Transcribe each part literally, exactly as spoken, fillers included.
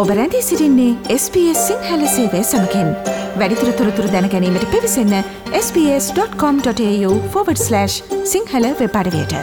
ඔබ රැඳී සිටින්නේ එස් බී එස් සිංහල සේවය සමගින්. වැඩිදුර තොරතුරු දැන ගැනීමට පිවිසන්න S B S dot com dot AU forward slash Sinhala වෙබ් අඩවියට.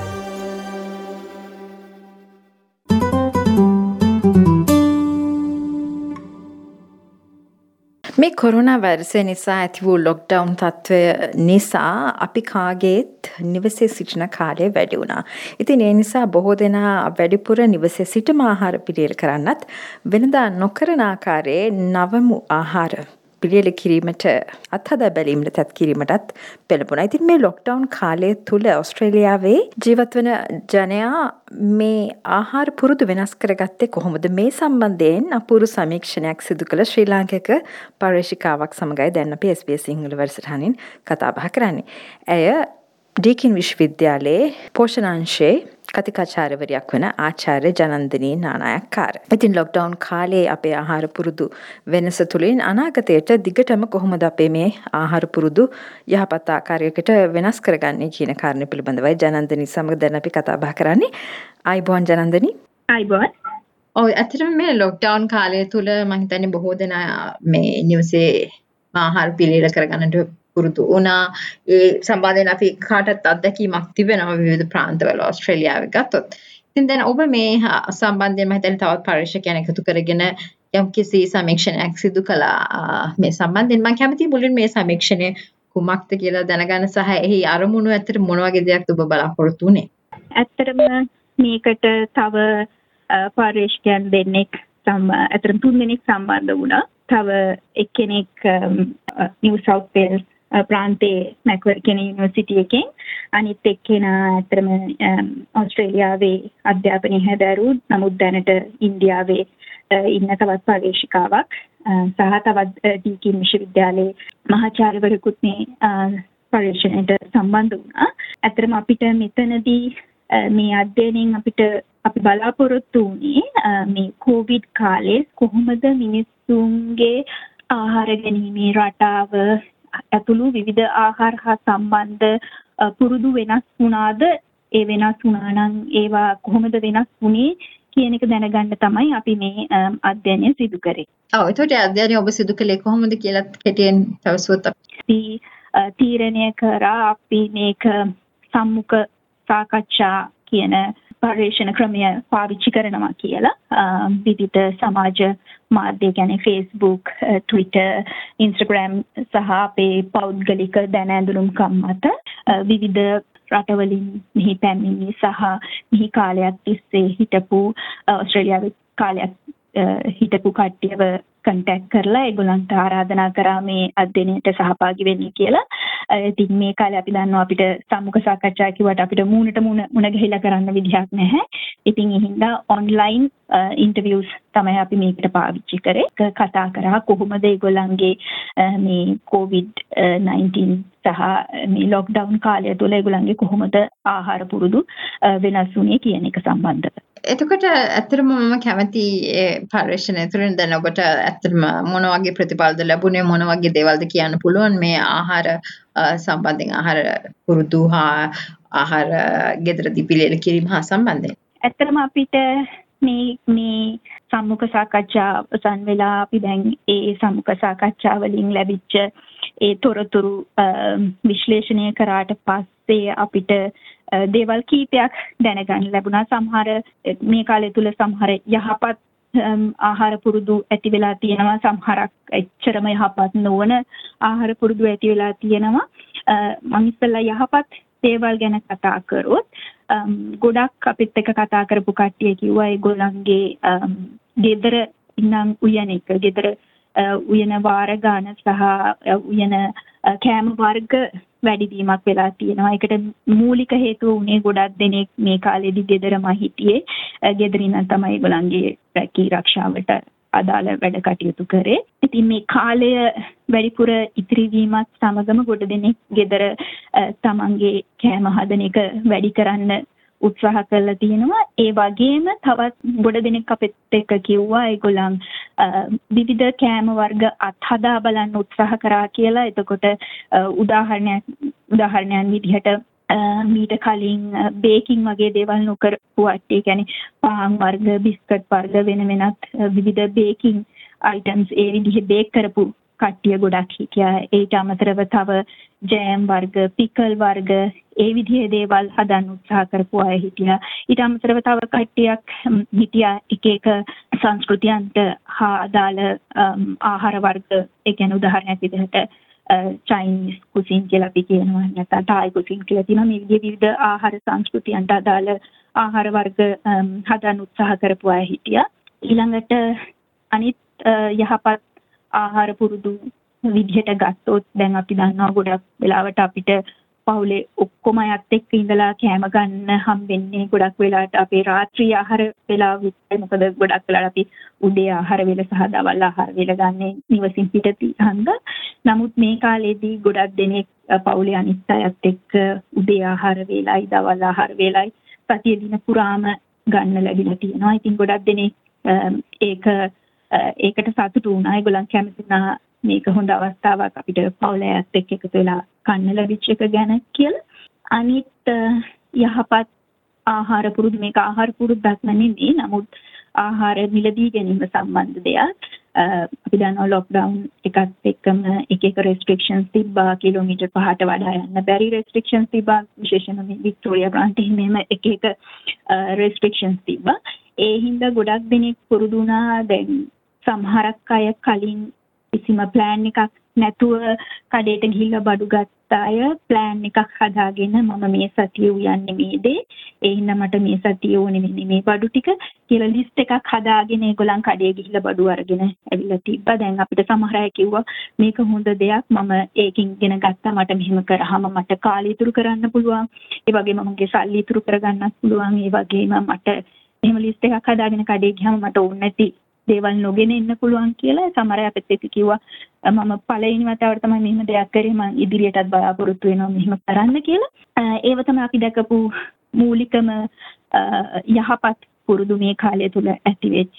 මේ කොරෝනා වෛරසය නිසා ඇති වූ ලොක්ඩවුන් තත්ත්වය නිසා අපි කාගේත් නිවසේ සිටින කාලය වැඩි වුණා. ඉතින් ඒ නිසා බොහෝ දෙනා වැඩිපුර නිවසේ සිටම ආහාර පිළියෙල කරන්නත් වෙනදා නොකරන ආකාරයේ නවමු ආහාර පිළියෙල කිරීමට අත්හදා බැලීමට තත් කිරීමටත් පෙළඹුණා. ඉතින් මේ ලොක්ඩවුන් කාලය තුල ඕස්ට්‍රේලියාවේ ජීවත් වන ජනයා මේ ආහාර පුරුදු වෙනස් කරගත්තේ කොහොමද? මේ සම්බන්ධයෙන් අපූර්ව සමීක්ෂණයක් සිදු කළ ශ්‍රී ලාංකික පර්යේෂිකාවක් සමගයි දැන් අපි එස් බී එස් සිංහල වැඩසටහනින් කතා බහ කරන්නේ. ඇය ඩීකින් විශ්වවිද්‍යාලයේ පෝෂණාංශයේ කතිකාචාර්යවරියක් වන ආචාර්ය ජනන්දිනී නානායක්කාර. ඉතින් ලොක්ඩවුන් කාලේ අපේ ආහාර පුරුදු වෙනස තුළින් අනාගතයට දිගටම කොහොමද අපේ මේ ආහාර පුරුදු යහපත් ආකාරයකට වෙනස් කරගන්නේ කියන කාරණේ පිළිබඳවයි ජනන්දිනී සමග දැන් අපි කතා බහ කරන්නේ. ආයිබෝන් ජනන්දිනී. ආයිබෝන්. ඔව් ඇත්තටම මේ ලොක්ඩවුන් කාලය තුල මම හිතන්නේ බොහෝ දෙනා මේ නිවසේ ආහාර පිළියෙල කරගන්නට පුරුදු වුණා. ඒ සම්බන්ධයෙන් අපි කාටත් අත්දැකීමක් තිබෙනවා විවිධ ප්‍රාන්තවල ඕස්ට්‍රේලියාවේ ගත්තොත්. ඉතින් දැන් ඔබ මේ සම්බන්ධයෙන් මම හිතන්නේ තවත් පරීක්ෂකයන් එකතු කරගෙන යම්කිසි සමීක්ෂණයක් සිදු කළා මේ සම්බන්ධයෙන්. මම කැමතියි මුලින් මේ සමීක්ෂණය කුමක්ද කියලා දැනගන්න සහ එහි අරමුණු ඇත්තට මොන වගේ දෙයක්ද ඔබ බලාපොරොත්තු වෙන්නේ? ඇත්තටම මේකට තව පරීක්ෂකයන් දෙන්නෙක් සම් ඇත්තටම තුන් දෙනෙක් සම්බන්ධ වුණා. තව එක්කෙනෙක් නිව් සවුත් වේල්ස් ප්‍රාන්තයේ මැක්වර් කියන යුනිවර්සිටි එකෙන් අනිත් එක්කෙනා ඇත්තටම ඕස්ට්‍රේලියාවේ අධ්‍යාපනය හැදෑරු නමුත් දැනට ඉන්දියාවේ ඉන්න තවත් පර්යේෂිකාවක් සහ තවත් ඩීකින් විශ්වවිද්‍යාලයේ මහාචාර්යවරයෙකුත් මේ පර්යේෂණයට සම්බන්ධ වුණා. ඇත්තටම අපිට මෙතනදී මේ අධ්‍යයනයෙන් අපිට අපි බලාපොරොත්තු වුණේ මේ කොවිඩ් කාලේ කොහොමද මිනිස්සුන්ගේ ආහාර ගැනීමේ රටාව ඇතුළු විවිධ ආහාර හා සම්බන්ධ පුරුදු වෙනස් වුණාද, ඒ වෙනස් වුණා නම් ඒවා කොහොමද වෙනස් වුණේ කියන එක දැනගන්න තමයි අපි මේ අධ්‍යයනය සිදු කරේ. ඔව් ඒකට අධ්‍යයනය ඔබ සිදු කළේ කොහොමද කියලා කෙටියෙන් තවසුවත් අපි තීරණය කරා අපි මේක සම්මුඛ සාකච්ඡා කියන පර්යේෂණ ක්‍රමය පාවිච්චි කරනවා කියලා විවිධ සමාජ මාධ්‍ය කියන්නේ Facebook, Twitter, Instagram සහ අපේ පෞද්ගලික දැන ඇඳුනුම්කම් මත විවිධ රටවලින් මෙහි පැමිණි සහ මෙහි කාලයක් තිස්සේ හිටපු ඕස්ට්‍රේලියාවේ කාලයක් හිටපු කට්ටියව කන්ටැක්ට් කරලා ඒගොල්ලන්ට ආරාධනා කරා මේ අධ්‍යයනයට සහභාගී වෙන්න කියලා. ඉතින් මේ කාලේ අපි දන්නවා අපිට සම්මුඛ සාකච්ඡා කිව්වට අපිට මූණට මූණ මුණ ගැහිලා කරන්න විදිහක් නැහැ. ඉතින් ඒ හින්දා ඔන්ලයින් ඉන්ටර්විව්ස් තමයි අපි මේකට පාවිච්චි කරේ. කතා කරා කොහොමද ඒගොල්ලන්ගේ මේ කොවිඩ් නයින්ටීන් සහ මේ ලොක්ඩවුන් කාලය තුල ඒගොල්ලන්ගේ කොහොමද ආහාර පුරුදු වෙනස් වුණේ කියන එක සම්බන්ධව. එතකොට ඇත්තටම මම කැමති ඒ පර්යේෂණය තුළින් දැන් ඔබට ඇත්තටම මොන වගේ ප්‍රතිඵලද ලැබුණේ, මොන වගේ දේවල්ද කියන්න පුළුවන් මේ ආහාර සම්බන්ධයෙන් ආහාර පුරුදු හා ආහාර ගෙදරදී පිළියෙල කිරීම හා සම්බන්ධයෙන්? ඇත්තටම අපිට මේ මේ සම්මුඛ සාකච්ඡා අවසන් වෙලා අපි දැන් ඒ සම්මුඛ සාකච්ඡා වලින් ලැබිච්ච ඒ තොරතුරු විශ්ලේෂණය කරාට පස්සේ අපිට දේවල් කීපයක් දැනගන්න ලැබුණා. සමහර මේ කාලය තුල සමහර යහපත් ආහාර පුරුදු ඇති වෙලා තියෙනවා, සමහරක් එච්චරම යහපත් නොවන ආහාර පුරුදු ඇති වෙලා තියෙනවා. මම ඉස්සෙල්ලා යහපත් දේවල් ගැන කතා කරොත් ගොඩක් අපිත් එක්ක කතා කරපු කට්ටිය කිව්වා ඒගොල්ලන්ගේ ගෙදර ඉන්නම් උයන එක, ගෙදර උයන වාර ගන්න සහ උයන කෑම වර්ග වැඩිවීමක් වෙලා තියෙනවා. ඒකට මූලික හේතුව උනේ ගොඩක් දෙනෙක් මේ කාලේදී ගෙදරම හිටියේ. ගෙදරින් තමයි ඒගොල්ලන්ගේ රැකී ආරක්ෂාවට අදාළ වැඩ කටයුතු කරේ. ඉතින් මේ කාලය වැඩිපුර ඉතිරි වීමත් සමගම ගොඩ දෙනෙක් ගෙදර තමන්ගේ කෑම හදන එක වැඩි කරන්න උත්සාහ කළා තියෙනවා. ඒ වගේම තවත් ගොඩ දෙනෙක් අපිත් එක්ක කිව්වා ඒගොල්ලන් විවිධ කෑම වර්ග අත්හදා බලන්න උත්සාහ කරා කියලා. එතකොට උදාහරණයක් උදාහරණයක් විදිහට මීට කලින් බේකින් වගේ දේවල් නොකරපු කට්ටිය, කියන්නේ පාන් වර්ග, බිස්කට් වර්ග, වෙන වෙනත් විවිධ බේකින් අයිටම්ස් ඒ විදිහේ බේක් කරපු කට්ටිය ගොඩක් හිටියා. ඒට අමතරව තව ජෑම් වර්ග, පිකල් වර්ග ඒ විදිහේ දේවල් හදන්න උත්සාහ කරපු අය හිටියා. ඊට අමතරව තව කට්ටියක් හිටියා එක එක සංස්කෘතියන්ට හා අදාළ ආහාර වර්ග, ඒ කියන්නේ උදාහරණයක් විදිහට චයිනීස් කුසින් කියලා අපි කියනවා, නැත්නම් තායි කුසින් කියලා තියෙනවා. මේ විදිහේ විවිධ ආහාර සංස්කෘතියන්ට අදාළ ආහාර වර්ග හදන්න උත්සාහ කරපු අය හිටියා. ඊළඟට අනිත් යහපත් ආහාර පුරුදු විදිහට ගත්තොත් දැන් අපි දන්නවා ගොඩක් වෙලාවට අපිට පවුලේ ඔක්කොම අයත් එක්ක ඉඳලා කෑම ගන්න හම්බෙන්නේ ගොඩක් වෙලාවට අපේ රාත්‍රී ආහාර වේලාව විතරයි. මොකද ගොඩක් වෙලාවට අපි උදේ ආහාර වේල සහ දවල් ආහාර වේල ගන්න නිවසින් පිට තියහන්ද. නමුත් මේ කාලේදී ගොඩක් දෙනෙක් පවුලේ අනිත් අයත් එක්ක උදේ ආහාර වේලයි දවල් ආහාර වේලයි සතිය දින පුරාම ගන්න ලැබිලා තියෙනවා. ඉතින් ගොඩක් දෙනෙක් ඒක ඒකට සතුටු වුණා. ඒගොල්ලන් කැමති වුණා මේක හොඳ අවස්ථාවක් අපිට පවුලේ අයත් එක්ක එකතු වෙලා කන්න ලැබිච්ච එක ගැන කියලා. අනිත් යහපත් ආහාර පුරුදු, මේක ආහාර පුරුද්දක් නෙමෙයි, නමුත් ආහාර මිලදී ගැනීම සම්බන්ධ දෙයක්. අපි දන්නවා ලොක්ඩවුන් එකත් එක්කම එක එක රෙස්ට්‍රික්ෂන්ස් තිබ්බා. කිලෝමීටර් පහට වඩා යන්න බැරි රෙස්ට්‍රික්ෂන්ස් තිබ්බා. විශේෂයෙන්ම මේ වික්ටෝරියා ප්‍රාන්තයේ මෙහෙම එක එක රෙස්ට්‍රික්ෂන්ස් තිබ්බා. ඒ හින්දා ගොඩක් දෙනෙක් පුරුදු වුණා. දැන් සමහරක් අය කලින් කිසිම ප්ලෑන් එකක් නැතුව කඩේට ගිහිල්ලා බඩු ගත්ත අය ප්ලෑන් එකක් හදාගෙන මම මේ සතිය උයන්නේ මේ දේ, ඒ හින්දා මට මේ සතිය ඕනේ මෙන්න මේ බඩු ටික කියලා ලිස්ට් එකක් හදාගෙන ඒගොල්ලන් කඩේ ගිහිල්ලා බඩු අරගෙන ඇවිල්ලා තිබ්බා. දැන් අපිට සමහර අය කිව්වා මේක හොඳ දෙයක්, මම ඒකින් ඉගෙන ගත්තා, මට මෙහෙම කරාම මට කාලය ඉතුරු කරන්න පුළුවන්, ඒ වගේම මගේ සල්ලි ඉතුරු කරගන්නත් පුළුවන්, ඒ වගේම මට එහෙම ලිස්ට් එකක් හදාගෙන කඩේ ගියාම මට ඕනේ නැති දේවල් නොගෙන ඉන්න පුළුවන් කියලා. සමහර අය අපිට කිව්වා මම පළවෙනි වතාවට තමයි මෙහෙම දෙයක් කරේ, මම ඉදිරියටත් බලාපොරොත්තු වෙනවා මෙහෙම කරන්න කියලා. ඒව තමයි අපි දැකපු මූලිකම යහපත් පුරුදු මේ කාලය තුල ඇති වෙච්ච.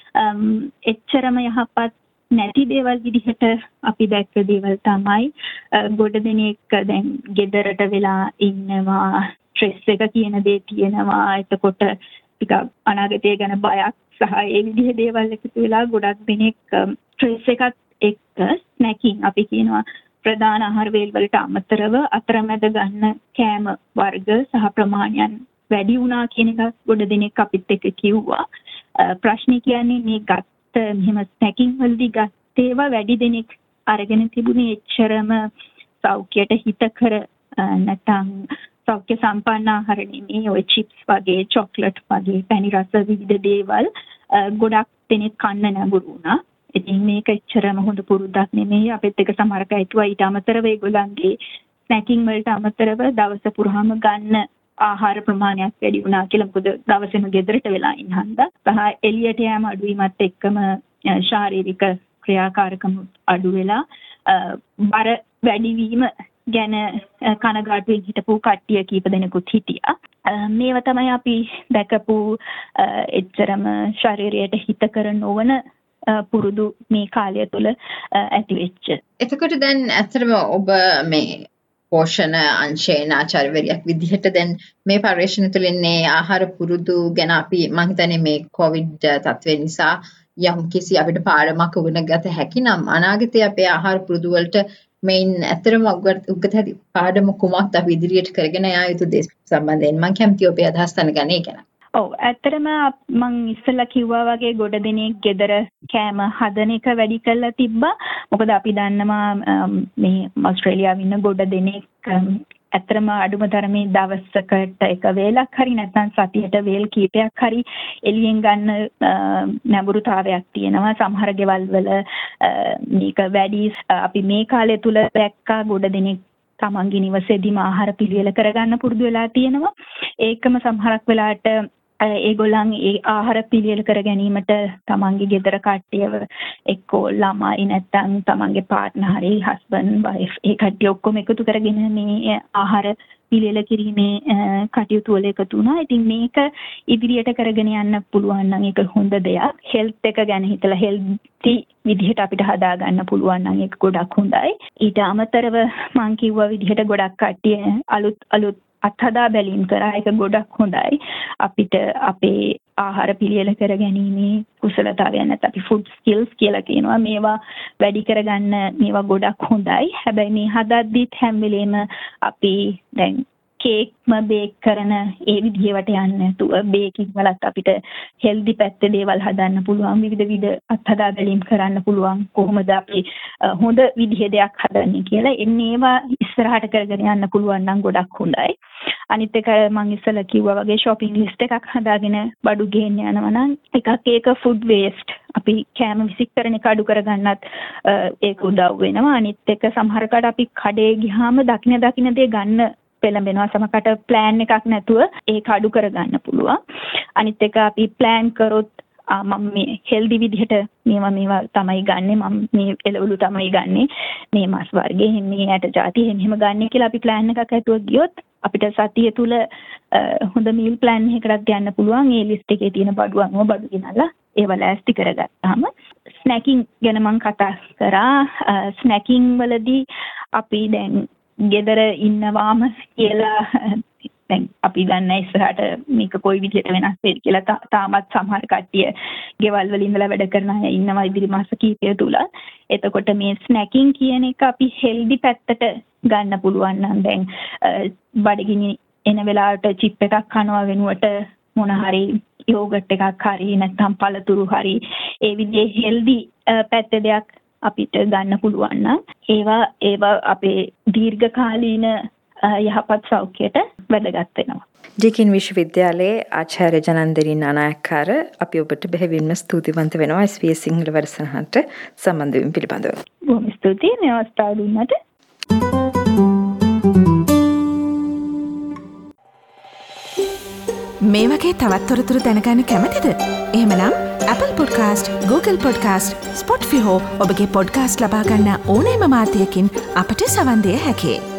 එච්චරම යහපත් නැති දේවල් විදිහට අපි දැක්ක දේවල් තමයි ගොඩ දෙනෙක් දැන් ගෙදරට වෙලා ඉන්නවා, ස්ට්‍රෙස් එක කියන දේ තියෙනවා. එතකොට ටිකක් අනාගතය ගැන බයක් සහ ඒ විදිහේ දේවල් එකතු වෙලා ගොඩක් දෙනෙක් ස්ට්‍රෙස් එකත් එක්ක ස්නැකින්, අපි කියනවා ප්‍රධාන ආහාර වේල් වලට අමතරව අතරමැද ගන්න කෑම වර්ග සහ ප්‍රමාණයන් වැඩි වුණා කියන එක ගොඩ දෙනෙක් අපිත් එක්ක කිව්වා. ප්‍රශ්නේ කියන්නේ මේ ගත්ත මෙහෙම ස්නැකින් වලදී ගත්ත ඒවා වැඩි දෙනෙක් අරගෙන තිබුණේ එච්චරම සෞඛ්‍යයට හිතකර නැත්නම් සෞඛ්‍ය සම්පන්න ආහාර නෙමෙයි. ඔය චිප්ස් වගේ, චොක්ලට් වගේ, පැණි රස විවිධ දේවල් ගොඩක් දෙනෙක් කන්න නැඹුරු වුණා. ඉතින් මේක එච්චරම හොඳ පුරුද්දක් නෙමෙයි. අපිත් එක සමහර කයිතුවා ඊට අමතරව ඒගොල්ලන්ගේ ස්නැකින් වලට අමතරව දවස පුරාම ගන්න ආහාර ප්‍රමාණයක් වැඩි වුණා කියලා. මොකද දවසේම ගෙදරට වෙලා ඉන්න හන්දා සහ එළියට යෑම අඩු වීමත් එක්කම ශාරීරික ක්‍රියාකාරකම් අඩු වෙලා බර වැඩිවීම ගැන කනගාටුවෙන් හිටපු කට්ටිය කීප දෙනෙකුත් හිටියා. මේවා තමයි අපි දැකපු එච්චරම ශරීරයට හිතකර නොවන පුරුදු මේ කාලය තුළ ඇති වෙච්ච. එතකොට දැන් ඇත්තටම ඔබ මේ පෝෂණ අංශයේ ආචාර්යවරියක් විදිහට දැන් මේ පරිශ්‍රණ තුළින් මේ ආහාර පුරුදු ගැන අපි මම හිතන්නේ මේ කොවිඩ් තත්ත්වය නිසා යම් කිසි අපිට පාඩමක් උගන ගත හැකි නම් අනාගතයේ අපේ ආහාර පුරුදු වලට මේන් ඇත්තටම උගත හැකි පාඩම කුමක්ද අපි ඉදිරියට කරගෙන යා යුතු දේ සම්බන්ධයෙන් මම කැමතියි ඔබේ අදහස් දැනගන්න ඒ ගැන. ඔව් ඇත්තටම මම ඉස්සෙල්ලා කිව්වා වගේ ගොඩ දෙනෙක් ගෙදර කෑම හදන එක වැඩි කරලා තිබ්බා. මොකද අපි දන්නවා මේ ඕස්ට්‍රේලියාවේ ඉන්න ගොඩ දෙනෙක් ඇත්තටම අඩුම තරමේ දවසකට එක වේලක් හරි නැත්නම් සතියට වේල් කීපයක් හරි එළියෙන් ගන්න නැඹුරුතාවයක් තියෙනවා. සමහර ගෙවල් වල මේක වැඩි. අපි මේ කාලය තුල දැක්කා ගොඩ දෙනෙක් තමන්ගේ නිවසේදීම ආහාර පිළිවෙල කරගන්න පුරුදු වෙලා තියෙනවා. ඒකම සමහරක් වෙලාවට ඒගොල්ලන් ඒ ආහාර පිළිවෙල කර ගැනීමට තමන්ගේ ගෙදර කට්ටියව එක්කෝ ළමයි නැත්නම් තමන්ගේ පාර්ට්නර් හරි හස්බන්ඩ් වයිෆ් ඒ කට්ටිය ඔක්කොම එකතු කරගෙන මේ ආහාර පිළිවෙල කිරීමේ කටයුතු වල එකතු වුණා. ඉතින් මේක ඉදිරියට කරගෙන යන්න පුළුවන් නම් ඒක හොඳ දෙයක්. හෙල්ත් එක ගැන හිතලා හෙල්ති විදිහට අපිට හදා ගන්න පුළුවන් නම් ඒක ගොඩක් හොඳයි. ඊට අමතරව මම කිව්වා විදිහට ගොඩක් කට්ටිය අලුත් අලුත් අත්හදා බැලීම් කරා. ඒක ගොඩක් හොඳයි. අපිට අපේ ආහාර පිළියෙල කර ගැනීමේ කුසලතාවයන් නැත්නම් අපි ෆුඩ් ස්කිල්ස් කියලා කියනවා. මේවා වැඩි කරගන්න මේවා ගොඩක් හොඳයි. හැබැයි මේ හදද්දිත් හැම වෙලේම අපි දැන් කේක්ම බේක් කරන ඒ විදිහට යන්නේ නැතුව බේකින් වලත් අපිට හෙල්දි පැත්තේ දේවල් හදන්න පුළුවන්. විවිධ විවිධ අත්හදා බැලීම් කරන්න පුළුවන්. කොහොමද අපි හොඳ විදිහේ දෙයක් හදන්නේ කියලා. එන්නේ ඒවා ඉස්සරහට කරගෙන යන්න පුළුවන් නම් ගොඩක් හොඳයි. අනිත් එක මම ඉස්සෙල්ලා කිව්වා වගේ shopping list එකක් හදාගෙන බඩු ගේන්න යනවා නම් එකක් ඒක food waste අපි කෑම විසිකරන එක අඩු කරගන්නත් ඒක උදව් වෙනවා. අනිත් එක සමහරකට අපි කඩේ ගියාම දකින්න දකින්න දේ ගන්න පෙළඹෙනවා. සමහරකට plan එකක් නැතුව ඒක අඩු කරගන්න පුළුවන්. අනිත් එක අපි plan කරොත් මම මේ හෙල්දි විදිහට මේවා මේවා තමයි ගන්නෙ, මම මේ එළවලු තමයි ගන්නෙ, මේ මස් වර්ගේ මේ ඇට ಜಾති එහෙම ගන්නෙ කියලා අපි plan එකක් ඇතුව ගියොත් අපිට සතිය තුල හොඳ meal plan එකකට යන්න පුළුවන්. ඒ list එකේ තියෙන බඩු අනුව බඩු ගෙනල්ලා ඒව ලෑස්ති කරගත්තාම ස්නැකින් ගැන මම කතා කරා. ස්නැකින් වලදී අපි දැන් ගෙදර ඉන්නවාම කියලා දැන් අපි දන්නේ ඉස්සරහට මේක කොයි විදිහට වෙනස් වෙයි කියලා තාමත් සමහර කට්ටිය ගෙවල් වල ඉඳලා වැඩ කරන අය ඉන්නවා ඉදිරි මාස කිහිපය තුල. එතකොට මේ ස්නැකින් කියන එක අපි හෙල්දි පැත්තට ගන්න පුළුවන් නම් දැන් බඩගිනි එන වෙලාවට චිප් එකක් කනවා වෙනුවට මොන හරි යෝගට් එකක් හරි නැත්නම් පළතුරු හරි ඒ විදිහේ හෙල්දි පැත්තේ දෙයක් අපිට ගන්න පුළුවන් නම් ඒවා ඒවා අපේ දීර්ඝකාලීන යහපත් සෞඛ්‍යයට වැදගත් වෙනවා. ඩීකින් විශ්වවිද්‍යාලයේ ආචාර්ය ජනන්දරි නානායක්කාර අපි ඔබට බෙහෙවින්ම ස්තුතිවන්ත වෙනවා එස් බී එස් සිංහල වැඩසටහනට සම්බන්ධ වීම පිළිබඳව. බොහොම ස්තුතියි මේ අවස්ථාව දුන්නට. මේ වගේ තවත් තොරතුරු දැනගන්න කැමතිද? එහෙමනම් Apple Podcast, Google Podcast, Spotify හෝ ඔබගේ podcast ලබා ගන්න ඕනෑම මාධ්‍යයකින් අපට සවන් දෙන්න හැකියි.